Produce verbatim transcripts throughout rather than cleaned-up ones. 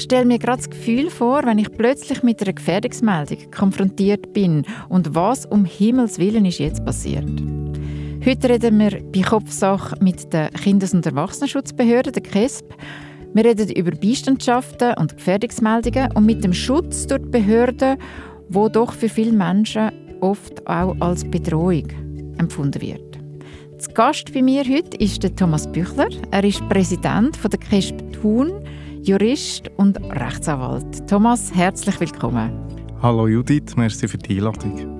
stelle mir gerade das Gefühl vor, wenn ich plötzlich mit einer Gefährdungsmeldung konfrontiert bin und was um Himmels Willen ist jetzt passiert. Heute reden wir bei Kopfsache mit der Kindes- und Erwachsenenschutzbehörde, der K E S B. Wir reden über Beistandschaften und Gefährdungsmeldungen und mit dem Schutz durch die Behörden, wo doch für viele Menschen oft auch als Bedrohung empfunden wird. Zu Gast bei mir heute ist der Thomas Büchler. Er ist Präsident von der K E S B Thun, Jurist und Rechtsanwalt. Thomas, herzlich willkommen. Hallo Judith, merci für die Einladung.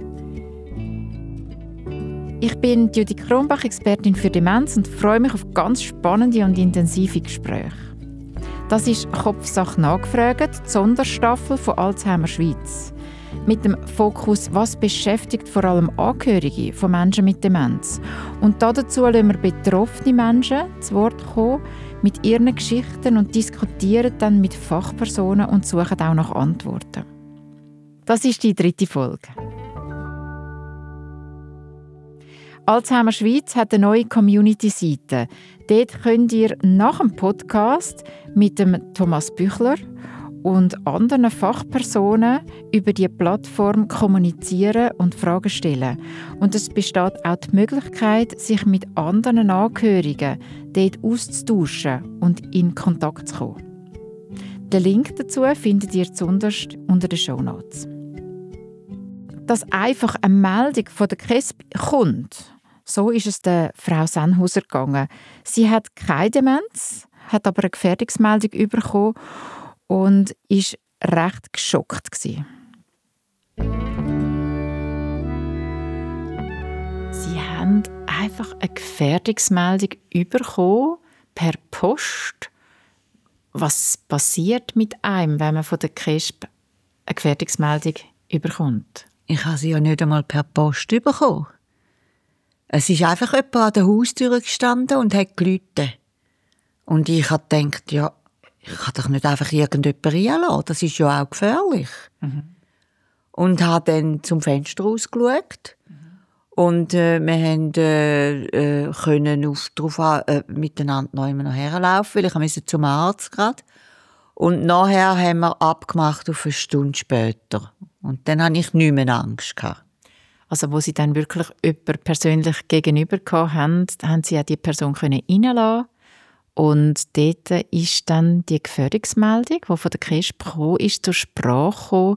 Ich bin Judith Kronbach, Expertin für Demenz und freue mich auf ganz spannende und intensive Gespräche. Das ist «Kopfsache nachgefragt», die Sonderstaffel von Alzheimer Schweiz. Mit dem Fokus «Was beschäftigt vor allem Angehörige von Menschen mit Demenz?» Und dazu lassen wir betroffene Menschen zu Wort kommen, mit ihren Geschichten und diskutieren dann mit Fachpersonen und suchen auch nach Antworten. Das ist die dritte Folge. Alzheimer Schweiz hat eine neue Community-Seite. Dort könnt ihr nach dem Podcast mit dem Thomas Büchler und anderen Fachpersonen über die Plattform kommunizieren und Fragen stellen. Und es besteht auch die Möglichkeit, sich mit anderen Angehörigen dort auszutauschen und in Kontakt zu kommen. Den Link dazu findet ihr zuunterst unter den Shownotes. Dass einfach eine Meldung von der K E S B kommt, so ist es der Frau Sennhauser gegangen. Sie hat keine Demenz, hat aber eine Gefährdungsmeldung bekommen und war recht geschockt gewesen. Sie haben einfach eine Gefährdungsmeldung bekommen per Post. Was passiert mit einem, wenn man von der K E S B eine Gefährdungsmeldung bekommt? Ich habe sie ja nicht einmal per Post bekommen. Es ist einfach jemand an der Haustür gestanden und hat geläutet. Und ich habe gedacht, ja, ich kann doch nicht einfach irgendjemanden reinlassen. Das ist ja auch gefährlich. Mhm. Und habe dann zum Fenster rausgeschaut. Mhm. Und äh, wir haben, äh, äh, können auf, darauf an, äh, miteinander noch immer noch herlaufen, weil ich musste zum Arzt gerade. Und nachher haben wir abgemacht auf eine Stunde später. Und dann hatte ich nicht mehr Angst gehabt. Also wo Sie dann wirklich jemanden persönlich gegenüber hatten, haben Sie ja die Person reinlassen. Und dort ist dann die Gefährdungsmeldung, die von der K E S B kam, ist zur Sprache gekommen.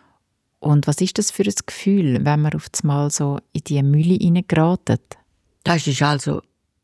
Und was ist das für ein Gefühl, wenn man auf einmal so in diese Mühle hineingeraten? Das war also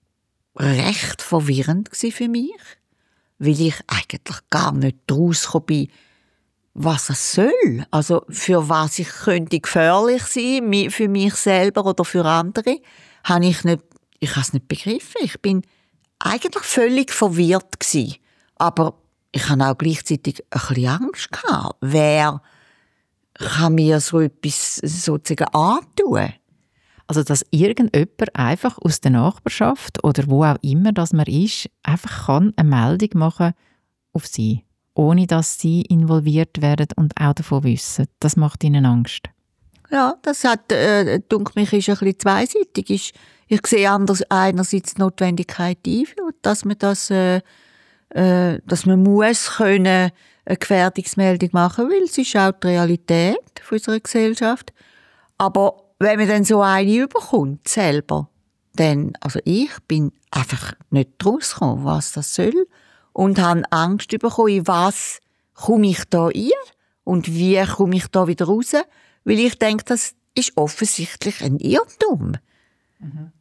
recht verwirrend für mich, weil ich eigentlich gar nicht rausgekommen bin, was es soll. Also für was ich könnte gefährlich sein, für mich selber oder für andere, habe ich nicht, ich habe es nicht begriffen. Ich bin eigentlich völlig verwirrt gewesen. Aber ich hatte auch gleichzeitig ein bisschen Angst gehabt. Wer kann mir so etwas sozusagen antun? Also, dass irgendjemand einfach aus der Nachbarschaft oder wo auch immer dass man ist, einfach kann eine Meldung machen auf Sie, ohne dass Sie involviert werden und auch davon wissen. Das macht Ihnen Angst? Ja, das hat, äh, denke mich, ist ein bisschen zweiseitig. Ich, ich sehe anders, einerseits die Notwendigkeit ein, dass man das, äh, äh, dass man muss können eine Gefährdungsmeldung machen, weil es ist auch die Realität unserer Gesellschaft. Aber wenn man dann so eine überkommt, selber, dann, also ich bin einfach nicht rausgekommen, was das soll. Und habe Angst bekommen, in was komme ich da rein und wie komme ich da wieder raus. Weil ich denke, das ist offensichtlich ein Irrtum. Mhm.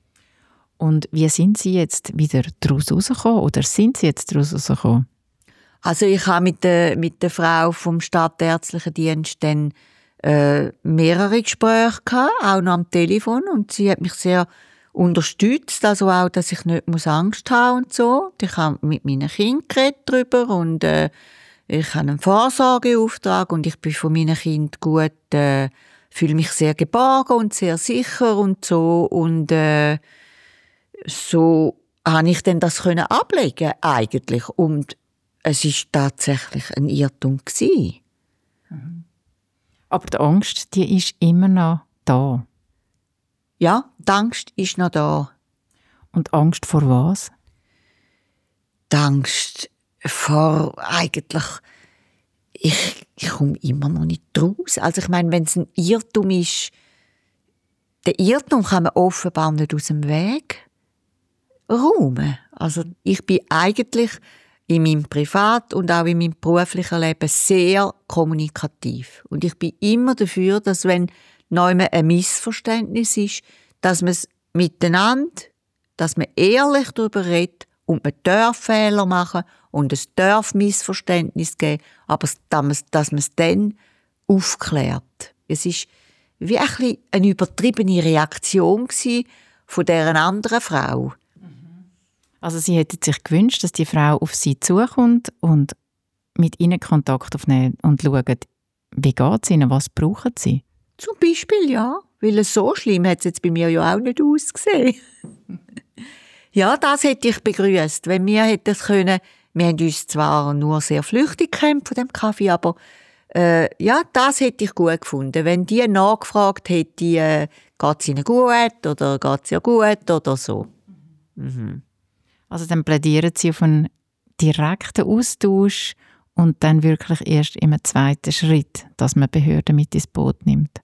Und wie sind Sie jetzt wieder daraus rausgekommen? Oder sind Sie jetzt daraus rausgekommen? Also ich habe mit der, mit der Frau vom Stadtärztlichen Dienst dann äh, mehrere Gespräche gehabt, auch noch am Telefon. Und sie hat mich sehr unterstützt, also auch, dass ich nicht muss Angst haben und so. Ich habe mit meinen Kindern geredet darüber und äh, ich habe einen Vorsorgeauftrag und ich bin von meinen Kindern gut, äh, fühle mich sehr geborgen und sehr sicher und so. Und äh, so habe ich dann das können ablegen eigentlich. Und es ist tatsächlich ein Irrtum gewesen. Mhm. Aber die Angst, die ist immer noch da. Ja, die Angst ist noch da. Und Angst vor was? Die Angst vor eigentlich, ich, ich komme immer noch nicht raus. Also ich meine, wenn es ein Irrtum ist, den Irrtum kann man offenbar nicht aus dem Weg räumen. Also ich bin eigentlich in meinem Privat- und auch in meinem beruflichen Leben sehr kommunikativ. Und ich bin immer dafür, dass wenn neu ein Missverständnis ist, dass man es miteinander, dass man ehrlich darüber redet und man darf Fehler machen und es darf Missverständnis geben, aber dass man es dann aufklärt. Es ist wie ein bisschen eine übertriebene Reaktion von dieser anderen Frau. Also Sie hätten sich gewünscht, dass die Frau auf Sie zukommt und mit Ihnen Kontakt aufnimmt und schaut, wie geht es Ihnen, was brauchen Sie? Zum Beispiel, ja. Weil so schlimm hat es jetzt bei mir ja auch nicht ausgesehen. Ja, das hätte ich begrüßt, wenn wir hätten können. Wir haben uns zwar nur sehr flüchtig gekämpft von dem Kaffee, aber äh, ja, das hätte ich gut gefunden. Wenn die nachgefragt hätte, äh, geht es ihnen gut oder geht es ja gut oder so. Mhm. Also dann plädieren Sie auf einen direkten Austausch und dann wirklich erst im zweiten Schritt, dass man Behörden mit ins Boot nimmt.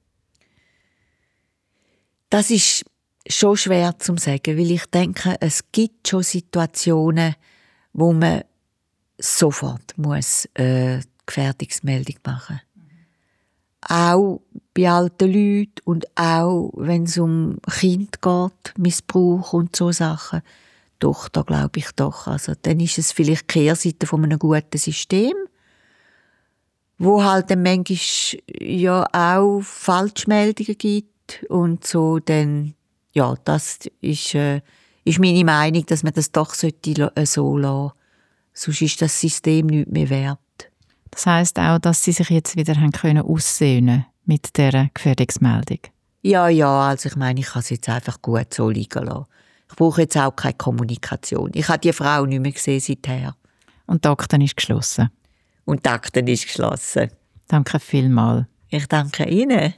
Das ist schon schwer zu sagen, weil ich denke, es gibt schon Situationen, wo man sofort muss äh, Gefährdungsmeldung machen muss. Mhm. Auch bei alten Leuten und auch wenn es um Kind geht, Missbrauch und so Sachen. Doch, da glaube ich doch. Also, dann ist es vielleicht die Kehrseite von einem guten System, wo halt dann manchmal ja auch Falschmeldungen gibt und so. Dann, ja, das ist, äh, ist meine Meinung, dass man das doch sollte, äh, so lassen. Sonst ist das System nicht mehr wert. Das heisst auch, dass Sie sich jetzt wieder haben können aussöhnen mit dieser Gefährdungsmeldung? Ja, ja, also ich meine, ich kann es jetzt einfach gut so liegen lassen. Ich brauche jetzt auch keine Kommunikation. Ich habe die Frau nicht mehr gesehen seither. Und die Akte ist geschlossen? Und die Akte ist geschlossen. Danke vielmals. Ich danke Ihnen.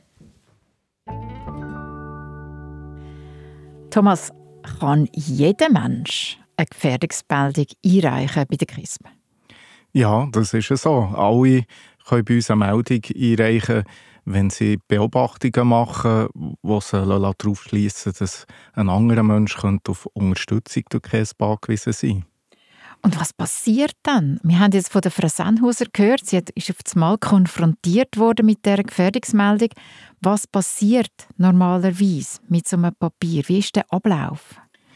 Thomas, kann jeder Mensch eine Gefährdungsmeldung einreichen bei der K I S M? Ja, das ist so. Alle können bei uns eine Meldung einreichen, wenn sie Beobachtungen machen, die sie darauf schliessen, dass ein anderer Mensch auf Unterstützung durch die K E S B angewiesen sein. Und was passiert dann? Wir haben jetzt von der Frau Sennhauser gehört, sie ist auf einmal konfrontiert worden mit dieser Gefährdungsmeldung. Was passiert normalerweise mit so einem Papier? Wie ist der Ablauf?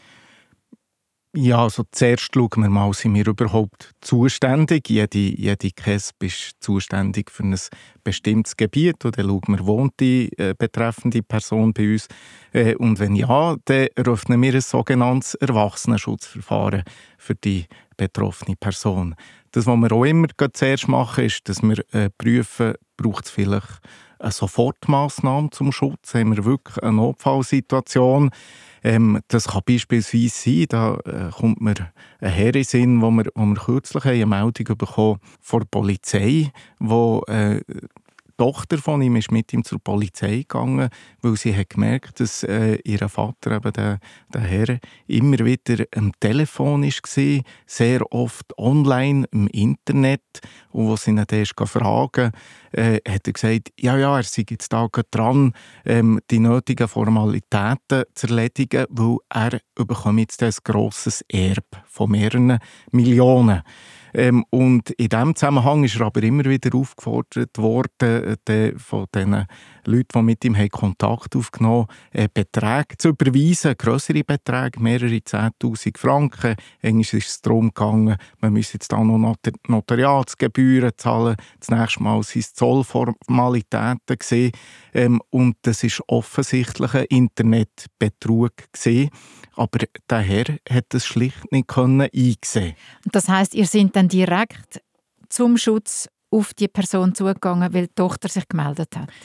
Ja, also zuerst schauen wir mal, sind wir überhaupt zuständig. Jede, jede K E S B ist zuständig für ein bestimmtes Gebiet. Und dann schauen wir, wohnt die äh, betreffende Person bei uns. Äh, und wenn ja, dann eröffnen wir ein sogenanntes Erwachsenenschutzverfahren für die betroffene Person. Das, was wir auch immer zuerst machen, ist, dass wir äh, prüfen, braucht es vielleicht eine Sofortmaßnahme zum Schutz? Haben wir wirklich eine Notfallsituation? Ähm, das kann beispielsweise sein, da äh, kommt mir ein Herr in den Sinn, wo wir, wo wir kürzlich eine Meldung bekommen von der Polizei, wo äh, die Tochter von ihm ist mit ihm zur Polizei gegangen, weil sie hat gemerkt, dass äh, ihr Vater, eben der, der Herr, immer wieder am Telefon war, sehr oft online im Internet. Und als sie ihn dann erst fragen, äh, hat er gesagt, ja, ja, er sei jetzt da dran, ähm, die nötigen Formalitäten zu erledigen, weil er bekommt jetzt ein grosses Erbe von mehreren Millionen. Ähm, und in diesem Zusammenhang ist er aber immer wieder aufgefordert worden, de, von den Leuten, die mit ihm Kontakt aufgenommen haben, äh, Beträge zu überweisen, grössere Beträge, mehrere zehntausend Franken. Eigentlich ist es darum gegangen, man müsse jetzt auch noch Not- Notariatsgebühren zahlen, das nächste Mal sind es Zollformalitäten gewesen. Ähm, und das ist offensichtlich ein Internetbetrug gewesen. Aber der Herr hat das schlicht nicht einsehen. Das heisst, ihr seid dann direkt zum Schutz auf die Person zugegangen, weil die Tochter sich gemeldet hat?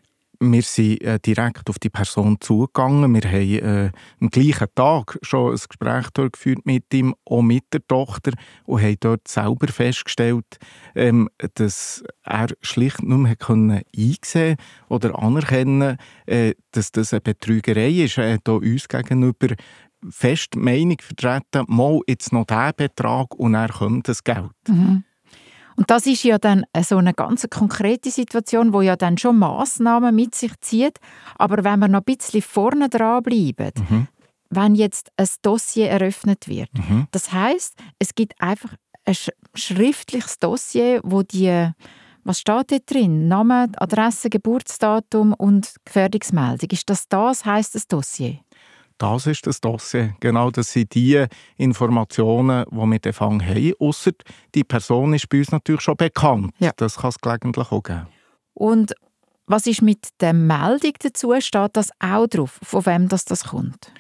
Wir sind äh, direkt auf die Person zugegangen. Wir haben äh, am gleichen Tag schon ein Gespräch durchgeführt mit ihm, auch mit der Tochter, und haben dort selber festgestellt, ähm, dass er schlicht nicht mehr können einsehen oder anerkennen, äh, dass das eine Betrügerei ist. Er hat auch uns gegenüber fest die Meinung vertreten, mal jetzt noch diesen Betrag und dann kommt das Geld. Mhm. Und das ist ja dann so eine ganz konkrete Situation, wo ja dann schon Massnahmen mit sich zieht. Aber wenn wir noch ein bisschen vorne dran bleiben, mhm. wenn jetzt ein Dossier eröffnet wird, mhm. das heisst, es gibt einfach ein sch- schriftliches Dossier, wo die, was steht dort drin? Name, Adresse, Geburtsdatum und Gefährdungsmeldung. Ist das das, heisst das Dossier? Das ist das Dossier. Genau, das sind die Informationen, die wir den Fang haben. Ausser die Person ist bei uns natürlich schon bekannt. Ja. Das kann es gelegentlich auch geben. Und was ist mit der Meldung dazu? Steht das auch drauf, von wem das, das kommt?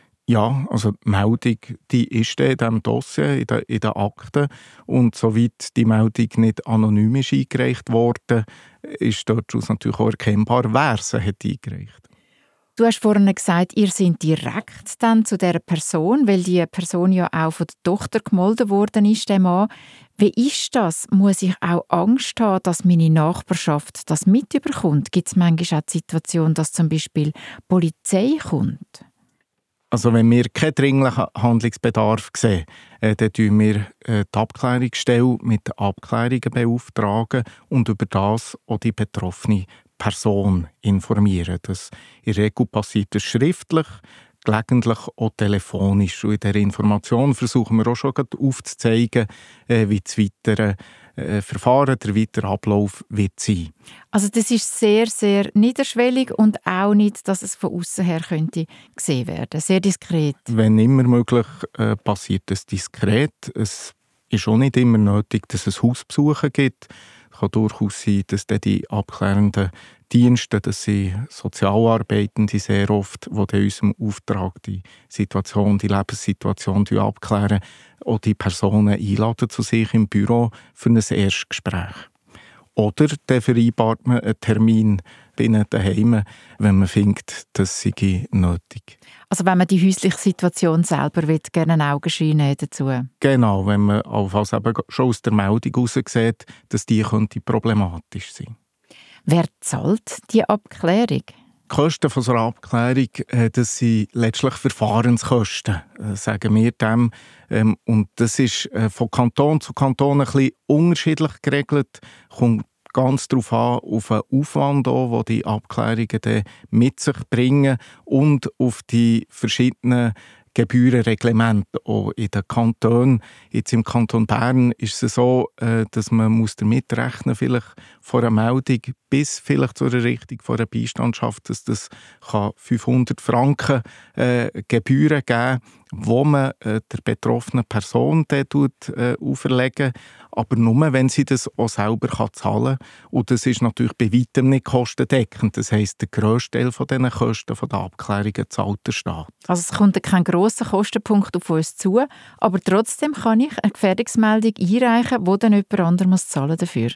Ja, also die Meldung die ist in diesem Dossier, in den, in den Akten. Und soweit die Meldung nicht anonym ist eingereicht worden, ist daraus natürlich auch erkennbar, wer sie hat eingereicht. Du hast vorhin gesagt, ihr seid direkt dann zu dieser Person, weil die Person ja auch von der Tochter gemolden worden ist, dem Mann. Wie ist das? Muss ich auch Angst haben, dass meine Nachbarschaft das mitbekommt? Gibt es manchmal auch die Situation, dass zum Beispiel die Polizei kommt? Also wenn wir keinen dringlichen Handlungsbedarf sehen, äh, dann beauftragen wir äh, die Abklärungsstelle mit Abklärungen beauftragen und über das auch die betroffene Person informieren. Das in der Regel passiert das schriftlich, gelegentlich auch telefonisch. Und in dieser Information versuchen wir auch schon aufzuzeigen, äh, wie das weitere äh, Verfahren, der weitere Ablauf wird sein. Also das ist sehr, sehr niederschwellig und auch nicht, dass es von außen her könnte gesehen werden. Sehr diskret. Wenn immer möglich, äh, passiert es diskret. Es ist auch nicht immer nötig, dass es Hausbesuche gibt. Es kann durchaus sein, dass dann die abklärenden Dienste, das sind Sozialarbeitende sehr oft, die in unserem Auftrag die Situation, die Lebenssituation abklären, auch die Personen einladen zu sich im Büro für ein Erstgespräch. Oder dann vereinbart man einen Termin bei ihnen daheim, wenn man findet, das sei nötig. Also wenn man die häusliche Situation selber will, gerne ein Augenschein dazu. Genau, wenn man allenfalls eben schon aus der Meldung heraus sieht, dass die könnte problematisch sein. Wer zahlt die Abklärung? Die Kosten von so einer Abklärung, das sind letztlich Verfahrenskosten, sagen wir dem. Und das ist von Kanton zu Kanton ein bisschen unterschiedlich geregelt. Kommt ganz darauf an, auf den Aufwand, den die Abklärungen dann mit sich bringen und auf die verschiedenen Gebührenreglemente auch in den Kantonen. Jetzt im Kanton Bern ist es so, dass man muss damit rechnen, vielleicht von einer Meldung bis vielleicht zur Errichtung von einer Beistandschaft, dass das fünfhundert Franken äh, Gebühren geben, wo man äh, der betroffenen Person dann tut, äh, auferlegen, aber nur, wenn sie das auch selber kann zahlen kann. Und das ist natürlich bei weitem nicht kostendeckend. Das heisst, der grösste Teil von diesen Kosten von der Abklärungen zahlt der Staat. Also es kommt kein grosser Kostenpunkt auf uns zu, aber trotzdem kann ich eine Gefährdungsmeldung einreichen, wo dann jemand anderes zahlen dafür.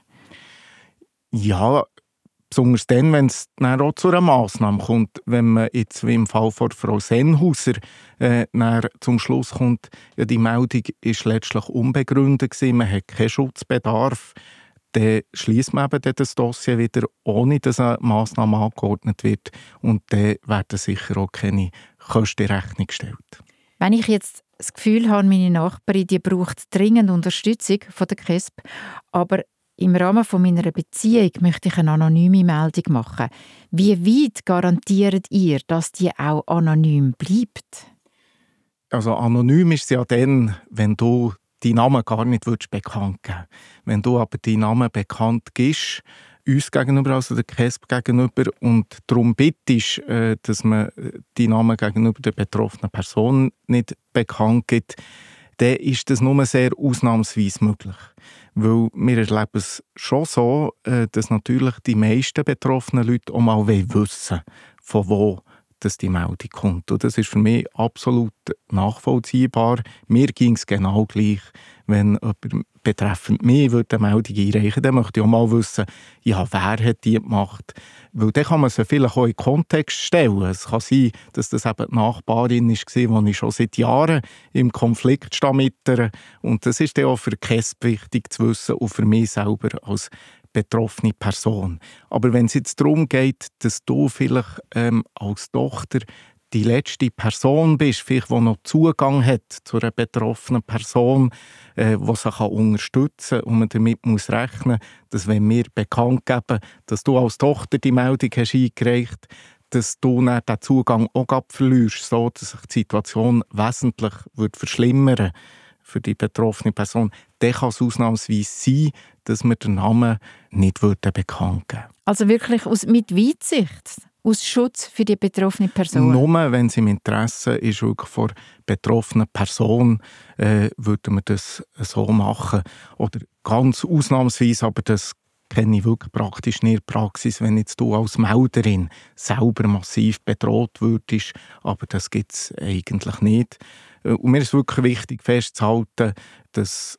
Ja, besonders dann, wenn es dann auch zu einer Massnahme kommt. Wenn man jetzt wie im Fall von Frau Sennhauser äh, zum Schluss kommt, ja, die Meldung ist letztlich unbegründet gewesen, man hat keinen Schutzbedarf, dann schließt man eben das Dossier wieder, ohne dass eine Massnahme angeordnet wird. Und dann werden sicher auch keine Kosten in Rechnung gestellt. Wenn ich jetzt das Gefühl habe, meine Nachbarin die braucht dringend Unterstützung von der K E S P, aber im Rahmen von meiner Beziehung möchte ich eine anonyme Meldung machen. Wie weit garantiert ihr, dass die auch anonym bleibt? Also anonym ist sie ja dann, wenn du deinen Namen gar nicht bekannt geben willst. Wenn du aber deinen Namen bekannt gibst, uns gegenüber, also der K E S P gegenüber, und darum bittest, dass man deinen Namen gegenüber der betroffenen Person nicht bekannt gibt, dann ist das nur sehr ausnahmsweise möglich. Weil wir erleben es schon so, dass natürlich die meisten betroffenen Leute auch mal wissen wollen, von wo dass die Meldung kommt. Und das ist für mich absolut nachvollziehbar. Mir ging es genau gleich, wenn jemand betreffend mich eine Meldung einreichen würde, dann möchte ich auch mal wissen, ja, wer hat die gemacht. Weil dann kann man sie vielleicht auch in Kontext stellen. Es kann sein, dass das eben die Nachbarin war, die ich schon seit Jahren im Konflikt stehe mit ihr. Und das ist dann auch für die K E S P wichtig zu wissen und für mich selber als betroffene Person. Aber wenn es jetzt darum geht, dass du vielleicht ähm, als Tochter die letzte Person bist, vielleicht, die noch Zugang hat zu einer betroffenen Person, äh, die sie kann unterstützen kann und man damit muss rechnen, dass wenn wir bekannt geben, dass du als Tochter die Meldung hast eingereicht, dass du dann den Zugang auch grad verlierst, so dass sich die Situation wesentlich wird verschlimmern für die betroffene Person, dann kann es ausnahmsweise sein, dass wir den Namen nicht bekannt geben würden. Also wirklich aus, mit Weitsicht, aus Schutz für die betroffene Person? Nur wenn es im Interesse ist, wirklich vor betroffenen Person, äh, würden wir das so machen. Oder ganz ausnahmsweise, aber das kenne ich wirklich praktisch in der Praxis, wenn jetzt du als Melderin selber massiv bedroht würdest, aber das gibt es eigentlich nicht. Und mir ist wirklich wichtig festzuhalten, dass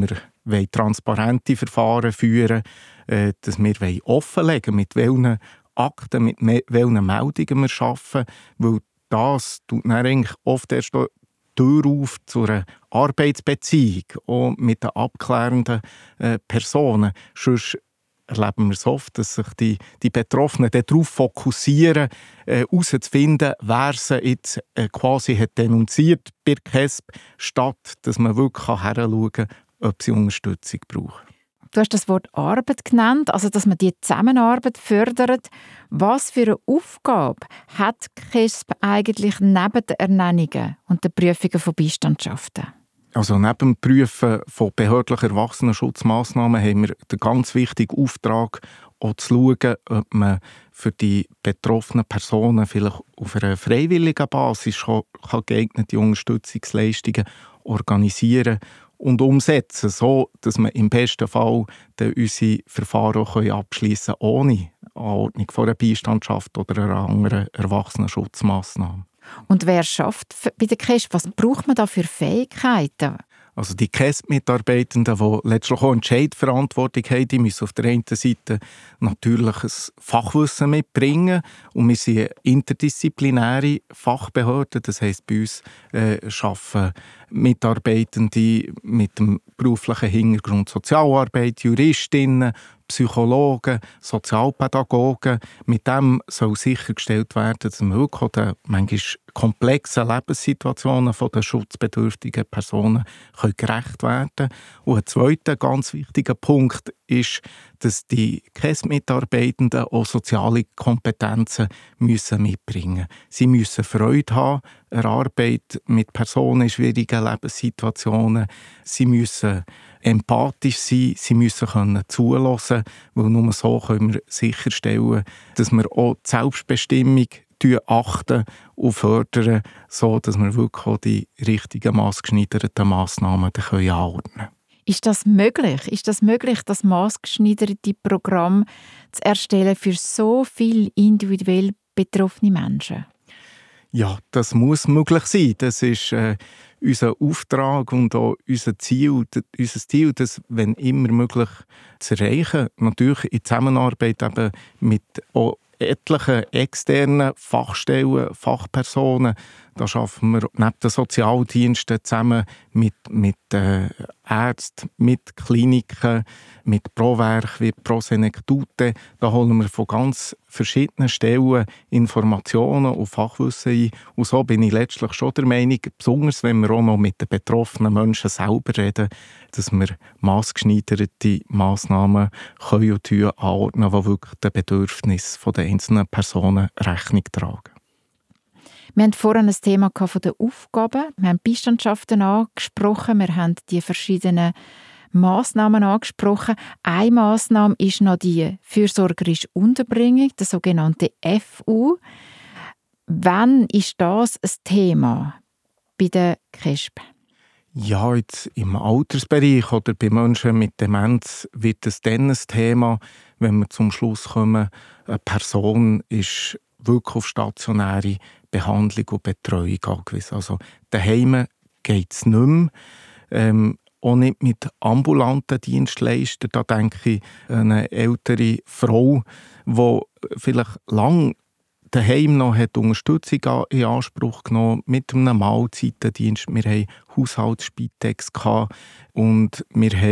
wir transparente Verfahren führen wollen, dass wir offenlegen wollen, mit welchen Akten, mit welchen Meldungen wir arbeiten, weil das tut dann eigentlich oft erst die Tür auf zu einer Arbeitsbeziehung, auch mit den abklärenden äh, Personen. Sonst erleben wir es oft, dass sich die, die Betroffenen darauf fokussieren, herauszufinden, äh, wer sie jetzt äh, quasi hat denunziert bei K E S P, statt dass man wirklich hinschauen kann, ob sie Unterstützung brauchen. Du hast das Wort Arbeit genannt, also dass man die Zusammenarbeit fördert. Was für eine Aufgabe hat K E S P eigentlich neben den Ernennungen und den Prüfungen von Beistandschaften? Also neben dem Prüfen von behördlichen Erwachsenenschutzmaßnahmen haben wir den ganz wichtigen Auftrag, auch zu schauen, ob man für die betroffenen Personen vielleicht auf einer freiwilligen Basis kann geeignete Unterstützungsleistungen organisieren und umsetzen, so dass wir im besten Fall unsere Verfahren abschließen können, ohne Anordnung von einer Beistandschaft oder einer anderen Erwachsenenschutzmaßnahme. Und wer schafft bei der K E S P? Was braucht man da für Fähigkeiten? Also die K E S P-Mitarbeitenden, die letztlich auch Entscheidverantwortung haben, die müssen auf der einen Seite natürlich ein Fachwissen mitbringen. Und wir sind eine interdisziplinäre Fachbehörde. Das heisst, bei uns äh, arbeiten Mitarbeitende mit dem beruflichen Hintergrund Sozialarbeit, Juristinnen, Psychologen, Sozialpädagogen. Mit dem soll sichergestellt werden, dass man wirklich den manchmal komplexen Lebenssituationen der schutzbedürftigen Personen gerecht werden können. Und ein zweiter ganz wichtiger Punkt ist, dass die K E S P-Mitarbeitenden auch soziale Kompetenzen müssen mitbringen müssen. Sie müssen Freude haben an der Arbeit mit Personen in schwierigen Lebenssituationen. Sie müssen empathisch sein, sie müssen können zuhören, weil nur so können wir sicherstellen, dass wir auch die Selbstbestimmung achten und fördern, so dass wir wirklich auch die richtigen maßgeschneiderten Massnahmen anordnen können. Ist das möglich? Ist das möglich, das maßgeschneiderte Programm zu erstellen für so viele individuell betroffene Menschen? Ja, das muss möglich sein. Das ist äh, unser Auftrag und auch unser Ziel, unser Ziel, das, wenn immer möglich, zu erreichen. Natürlich in Zusammenarbeit eben mit auch etlichen externen Fachstellen, Fachpersonen. Da arbeiten wir neben den Sozialdiensten zusammen mit, mit äh, Ärzten, mit Kliniken, mit Prowerk, wie Prosenektute. Da holen wir von ganz verschiedenen Stellen Informationen und Fachwissen ein. Und so bin ich letztlich schon der Meinung, besonders wenn wir auch noch mit den betroffenen Menschen selber reden, dass wir maßgeschneiderte Massnahmen können und anordnen, die wirklich den Bedürfnissen der einzelnen Personen Rechnung tragen. Wir hatten vorhin ein Thema von den Aufgaben. Wir haben Beistandschaften angesprochen. Wir haben die verschiedenen Massnahmen angesprochen. Eine Massnahme ist noch die fürsorgerische Unterbringung, der sogenannte F U. Wann ist das ein Thema bei der K E S P? Ja, jetzt im Altersbereich oder bei Menschen mit Demenz wird es dann ein Thema, wenn wir zum Schluss kommen, eine Person ist wirklich auf stationäre Behandlung und Betreuung angewiesen. Also daheim geht es nicht mehr. Ähm, auch nicht mit ambulanten Dienstleistern. Da denke ich an eine ältere Frau, die vielleicht lange daheim noch hat Unterstützung in Anspruch genommen mit einem Mahlzeitendienst. Wir hatten Haushaltsspitex und wir haben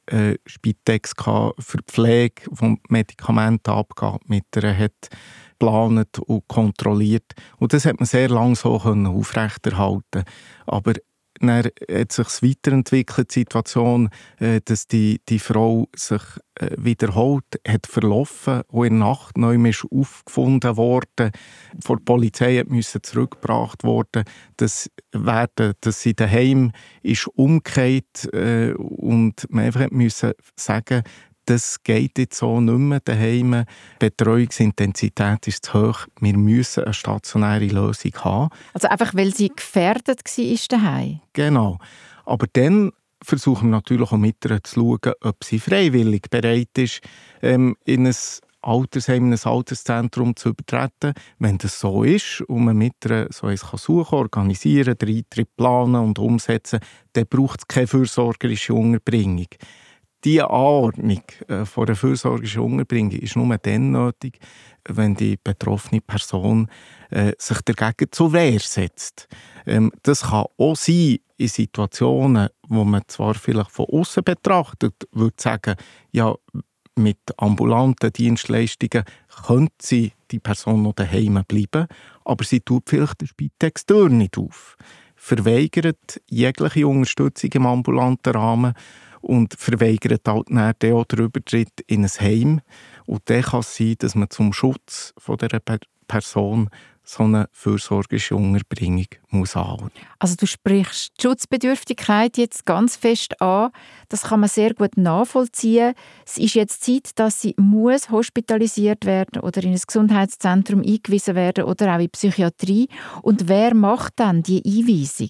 äh, Spitex für die Pflege, wo Medikamente abgab, mit der hat geplant und kontrolliert. Und das hat man sehr lange so aufrechterhalten. Aber dann hat sich weiterentwickelt, die Situation, äh, dass die, die Frau sich äh, wiederholt hat verlaufen und in der Nacht neu ist aufgefunden worden, von der Polizei musste zurückgebracht worden, dass, werden, dass sie daheim ist umgekehrt äh, und man einfach musste sagen, das geht jetzt so nicht mehr daheim. Die Betreuungsintensität ist zu hoch. Wir müssen eine stationäre Lösung haben. Also einfach, weil sie gefährdet war daheim? Genau. Aber dann versuchen wir natürlich auch mit ihr zu schauen, ob sie freiwillig bereit ist, ähm, in ein Altersheim, in ein Alterszentrum zu übertreten. Wenn das so ist und man mit ihr so eins suchen kann, organisieren, den Eintritt planen und umsetzen, dann braucht es keine fürsorgerische Unterbringung. Diese Anordnung von einer fürsorgerischen Unterbringung ist nur dann nötig, wenn die betroffene Person äh, sich dagegen zur Wehr setzt. Ähm, das kann auch sein in Situationen, wo man zwar vielleicht von außen betrachtet, würde sagen, ja, mit ambulanten Dienstleistungen könnte sie, die Person noch daheim bleiben, aber sie tut vielleicht die Spitex-Tür nicht auf, verweigert jegliche Unterstützung im ambulanten Rahmen und verweigert halt dann auch den Übertritt in ein Heim. Und dann kann es sein, dass man zum Schutz von dieser Person so eine fürsorgerische Unterbringung muss anordnen. Also du sprichst die Schutzbedürftigkeit jetzt ganz fest an. Das kann man sehr gut nachvollziehen. Es ist jetzt Zeit, dass sie muss hospitalisiert werden oder in ein Gesundheitszentrum eingewiesen werden oder auch in die Psychiatrie. Und wer macht dann die Einweisung?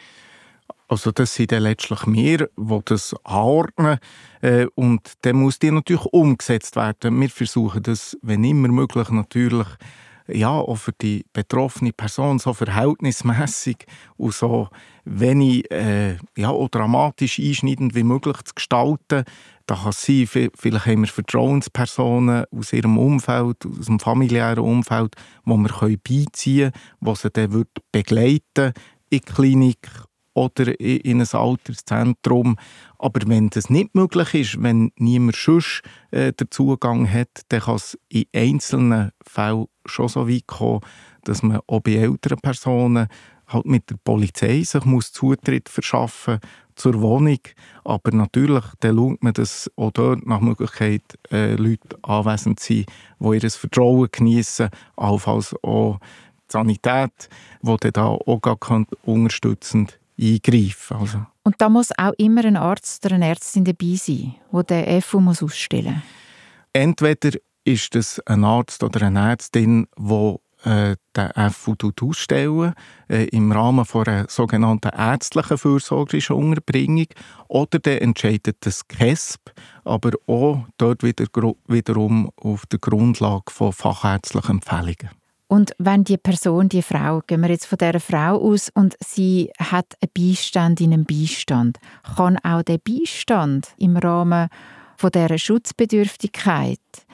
Also das sind dann letztlich wir, die das anordnen. Äh, und dann muss die natürlich umgesetzt werden. Wir versuchen das, wenn immer möglich, natürlich ja, auch für die betroffene Person so verhältnismässig und so wenig äh, ja, auch dramatisch einschneidend wie möglich zu gestalten. Da kann es sein, vielleicht haben wir Vertrauenspersonen aus ihrem Umfeld, aus dem familiären Umfeld, die wir beiziehen können, die sie dann begleiten in die Klinik oder in ein Alterszentrum. Aber wenn das nicht möglich ist, wenn niemand sonst äh, den Zugang hat, dann kann es in einzelnen Fällen schon so weit kommen, dass man auch bei älteren Personen halt mit der Polizei sich muss Zutritt verschaffen zur Wohnung. Aber natürlich dann schaut man, dass auch dort nach Möglichkeit äh, Leute anwesend sind, die ihr Vertrauen geniessen, allenfalls auch die Sanität, die dann da auch gar unterstützend eingreifen. Also. Und da muss auch immer ein Arzt oder eine Ärztin dabei sein, der den F U muss ausstellen muss? Entweder ist es ein Arzt oder eine Ärztin, die äh, den F U ausstellen äh, im Rahmen von einer sogenannten ärztlichen fürsorgerischen Unterbringung, oder dann entscheidet das K E S P, aber auch dort wieder, wiederum auf der Grundlage von fachärztlichen Empfehlungen. Und wenn die Person, die Frau, gehen wir jetzt von dieser Frau aus und sie hat einen Beistand in einem Beistand, kann auch der Beistand im Rahmen von dieser Schutzbedürftigkeit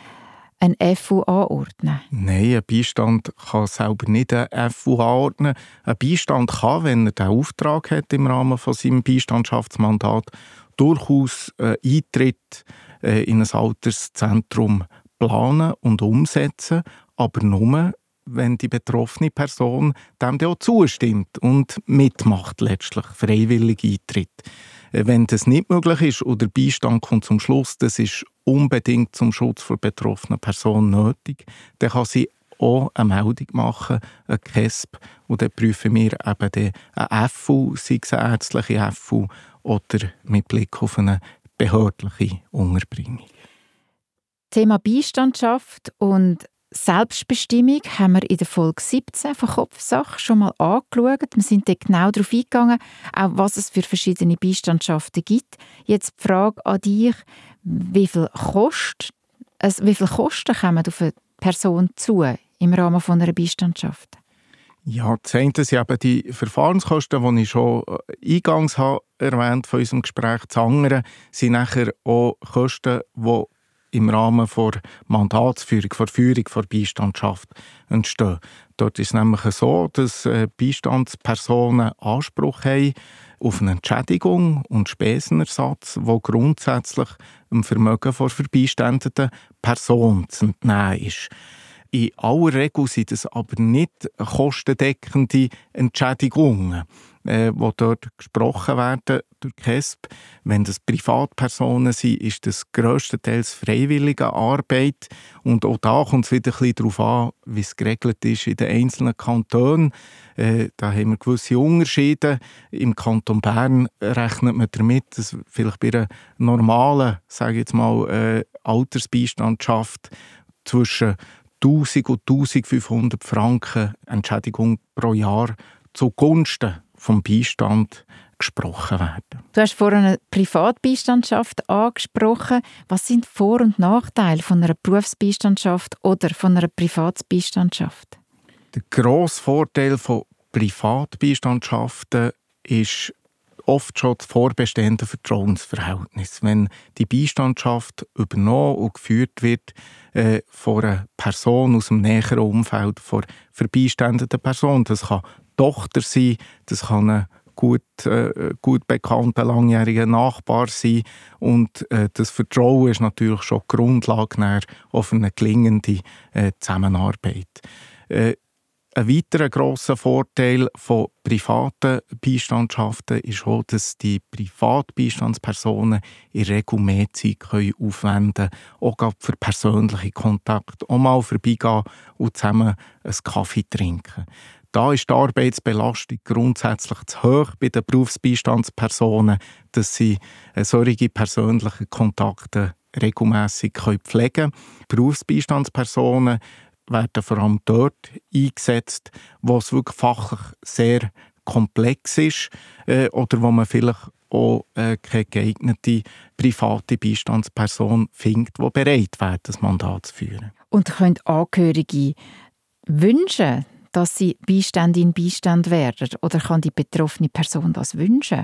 ein F U anordnen? Nein, ein Beistand kann selber nicht ein F U anordnen. Ein Beistand kann, wenn er den Auftrag hat im Rahmen von seinem Beistandschaftsmandat, durchaus einen Eintritt in ein Alterszentrum planen und umsetzen, aber nur, wenn die betroffene Person dem auch zustimmt und mitmacht, letztlich freiwillig eintritt. Wenn das nicht möglich ist oder der Beistand kommt zum Schluss, das ist unbedingt zum Schutz der betroffenen Person nötig, dann kann sie auch eine Meldung machen, ein K E S P, und dann prüfen wir eben den F U, sei es eine ärztliche F U oder mit Blick auf eine behördliche Unterbringung. Thema Beistandschaft und Selbstbestimmung haben wir in der Folge siebzehn von Kopfsache schon mal angeschaut. Wir sind dort genau darauf eingegangen, auch was es für verschiedene Beistandschaften gibt. Jetzt die Frage an dich, wie viel, Kost, also wie viel Kosten kommen auf eine Person zu im Rahmen von einer Beistandschaft? Ja, das eine sind eben die Verfahrenskosten, die ich schon eingangs habe erwähnt von unserem Gespräch. Das andere sind nachher auch Kosten, die im Rahmen der Mandatsführung, der Führung der Beistandschaft entstehen. Dort ist es nämlich so, dass Beistandspersonen Anspruch haben auf eine Entschädigung und Spesenersatz, der grundsätzlich dem Vermögen der verbeiständeten Person zu entnehmen ist. In aller Regel sind es aber nicht kostendeckende Entschädigungen, äh, die dort gesprochen werden durch die K E S P. Wenn das Privatpersonen sind, ist das grösstenteils freiwillige Arbeit. Und auch da kommt es wieder ein bisschen darauf an, wie es geregelt ist in den einzelnen Kantonen. Äh, da haben wir gewisse Unterschiede. Im Kanton Bern rechnet man damit, dass vielleicht bei einer normalen, sage ich jetzt mal, äh, Altersbeistandschaft zwischen tausend und eintausendfünfhundert Franken Entschädigung pro Jahr zugunsten vom Beistand gesprochen werden. Du hast vorhin eine Privatbeistandschaft angesprochen. Was sind Vor- und Nachteile von einer Berufsbeistandschaft oder von einer Privatbeistandsschaft? Der grosse Vorteil von Privatbeistandschaften ist oft schon das vorbestehende Vertrauensverhältnis. Wenn die Beistandschaft übernommen und geführt wird äh, von einer Person aus dem näheren Umfeld, von der verbeiständeten Person, das kann die Tochter sein, das kann ein gut, äh, gut bekannter, langjähriger Nachbar sein. Und äh, das Vertrauen ist natürlich schon die Grundlage auf eine gelingende äh, Zusammenarbeit. Äh, Ein weiterer grosser Vorteil von privaten Beistandschaften ist auch, dass die Privatbeistandspersonen in der Regel mehr Zeit aufwenden können, auch gerade für persönliche Kontakte, auch mal vorbeigehen und zusammen einen Kaffee trinken. Da ist die Arbeitsbelastung grundsätzlich zu hoch bei den Berufsbeistandspersonen, dass sie solche persönliche Kontakte regelmässig pflegen können. Berufsbeistandspersonen werden vor allem dort eingesetzt, wo es wirklich fachlich sehr komplex ist äh, oder wo man vielleicht auch äh, keine geeignete private Beistandsperson findet, die bereit wäre, das Mandat zu führen. Und können Angehörige wünschen, dass sie Beiständin, Beistand werden? Oder kann die betroffene Person das wünschen?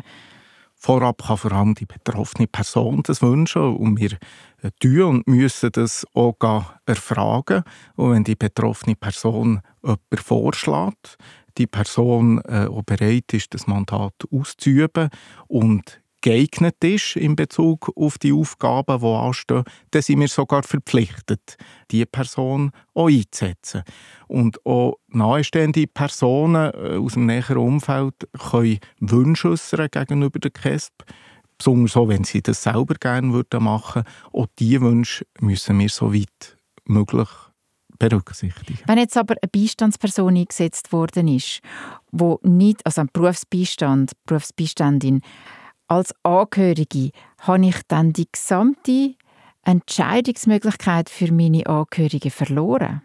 Vorab kann vor allem die betroffene Person das wünschen und wir tun und müssen das auch erfragen. Und wenn die betroffene Person jemanden vorschlägt, die Person äh, auch bereit ist, das Mandat auszuüben und geeignet ist in Bezug auf die Aufgaben, die anstehen, dann sind wir sogar verpflichtet, diese Person auch einzusetzen. Und auch nahestehende Personen aus dem näheren Umfeld können Wünsche äußern gegenüber der K E S P, besonders auch, wenn sie das selber gerne machen würden. Auch diese Wünsche müssen wir so weit möglich berücksichtigen. Wenn jetzt aber eine Beistandsperson eingesetzt worden ist, wo nicht, also ein Berufsbeistand, Berufsbeiständin, als Angehörige, habe ich dann die gesamte Entscheidungsmöglichkeit für meine Angehörigen verloren?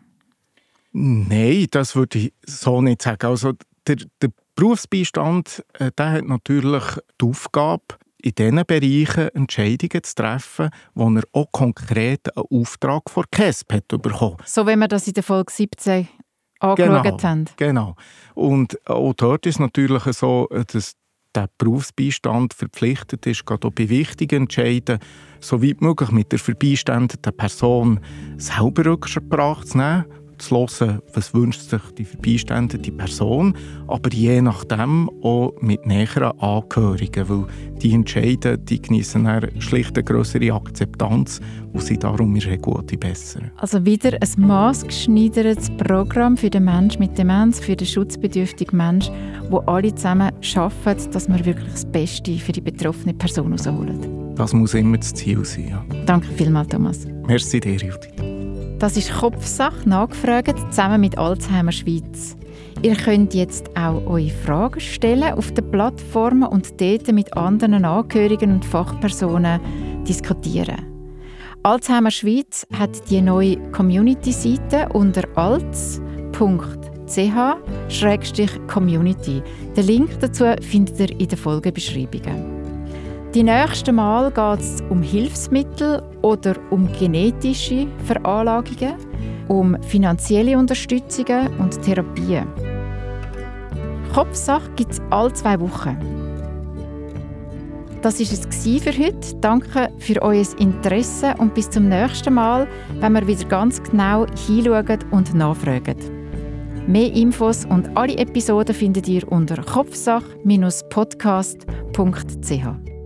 Nein, das würde ich so nicht sagen. Also der, der Berufsbeistand äh, der hat natürlich die Aufgabe, in diesen Bereichen Entscheidungen zu treffen, wo er auch konkret einen Auftrag von K E S P hat bekommen. So wie wir das in der Folge siebzehn angeschaut genau, haben. Genau. Und auch dort ist es natürlich so, dass der Berufsbeistand verpflichtet ist, gerade auch bei wichtigen Entscheiden, so weit möglich mit der verbeiständeten Person selber Rücksprache zu nehmen, zu hören, was wünscht sich die verbeiständete Person, aber je nachdem auch mit näheren Angehörigen, weil die Entscheiden, die genießen eine schlicht eine grössere Akzeptanz und sind darum in der Regel die besseren. Also wieder ein maßgeschneidertes Programm für den Menschen mit Demenz, für den schutzbedürftigen Menschen, wo alle zusammen arbeiten, dass wir wirklich das Beste für die betroffene Person herausholen. Das muss immer das Ziel sein. Ja. Danke vielmals, Thomas. Merci dir, Judith. Das ist Kopfsache nachgefragt, zusammen mit Alzheimer Schweiz. Ihr könnt jetzt auch eure Fragen stellen auf den Plattformen und dort mit anderen Angehörigen und Fachpersonen diskutieren. Alzheimer Schweiz hat die neue Community-Seite unter alz punkt c h slash community. Den Link dazu findet ihr in den Folgenbeschreibungen. Die nächste Mal geht es um Hilfsmittel oder um genetische Veranlagungen, um finanzielle Unterstützungen und Therapien. Kopfsache gibt es alle zwei Wochen. Das war es für heute. Danke für euer Interesse und bis zum nächsten Mal, wenn wir wieder ganz genau hinschauen und nachfragen. Mehr Infos und alle Episoden findet ihr unter kopfsache Bindestrich podcast punkt c h.